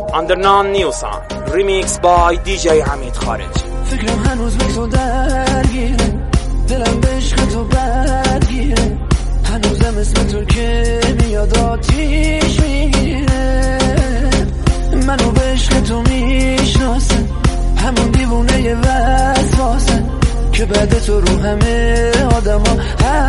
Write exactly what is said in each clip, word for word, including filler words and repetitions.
Undernon Newson Remix by دی جی حمید خارجی. فکرم هنوز به تو درگیره، دلم به عشق تو بدگیره، هنوزم اسم تو که میاد آتیش میگیره. منو به عشق تو میشناسن، همون دیوونه وسواسن که بعد تو رو همه آدم ها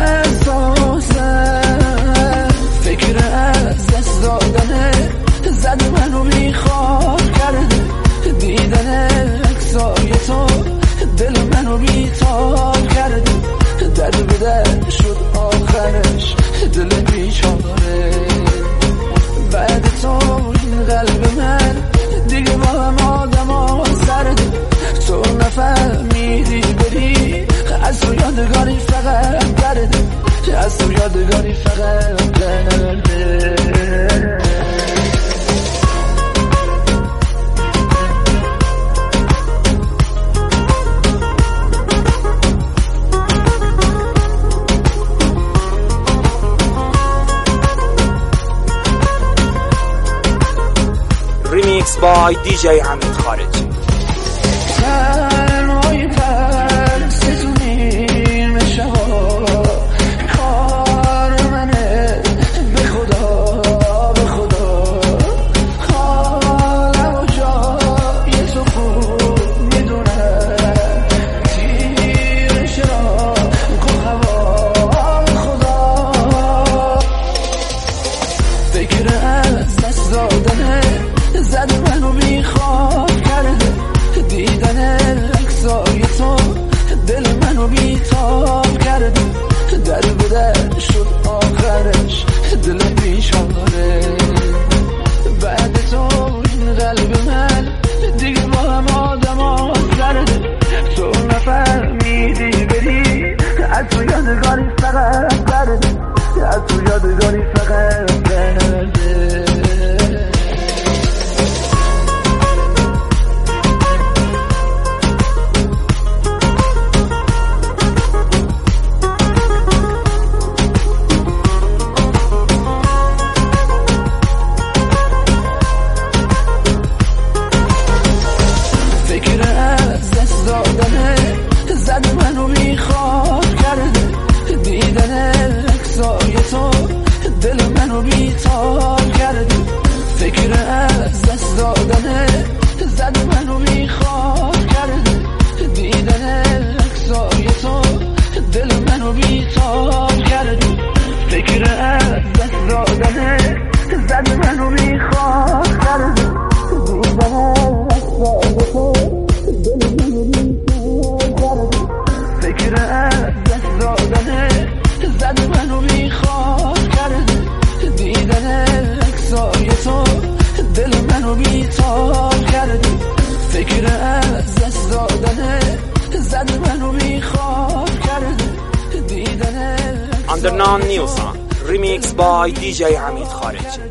حساسن. فکر از دست دادنه زد منو بیخواب کرده، دیدن اکسای تو دل منو بیتاب کرده. درد به درد شد آخرش دل بیچاره، بعد تو این قلب من دیگه با هم آدم ها سرده. تو نفهمیدی بری از تو یادگاری فقط درده، از تو یادگاری فقط درده. Remix by دی جی حمید خارجی. تنهایی پر ستونیم شبا کار منه، به خدا به خدا حالم و جای تو خوب میدونم، تیر شراق و هوا به خدا. فکر از دست دادنه زد منو بیخواب کرده، دیدن اکسای تو دل منو بیتاب کرده. در به در شد آخرش دل بیچاره، بعد تو این قلب من دیگه با هم آدم ها زرده. تو نفهمیدی بری از تو یادگاری فقط برده، از تو یادگاری فقط برده. زد منو بیخواب کرده، دیدن اکسای تو دل منو بیتاب کرده. فکر از دست دادنه زد منو بیخواب کرده، دیدن اکسای تو دل منو بیتاب کرده. فکر از دست دادنه زد منو بیخواب کرده، دیدن اکسای تو دل منو بیتاب کرده. فکر از دست دادنه زد منو بیخواب کرده، دیدن اکسای تو دل منو بیتاب کرده. فکر از دست دادنه زد منو بیخواب کرده، دیدن Undernon Newson Remix by دی جی حمید خارجی.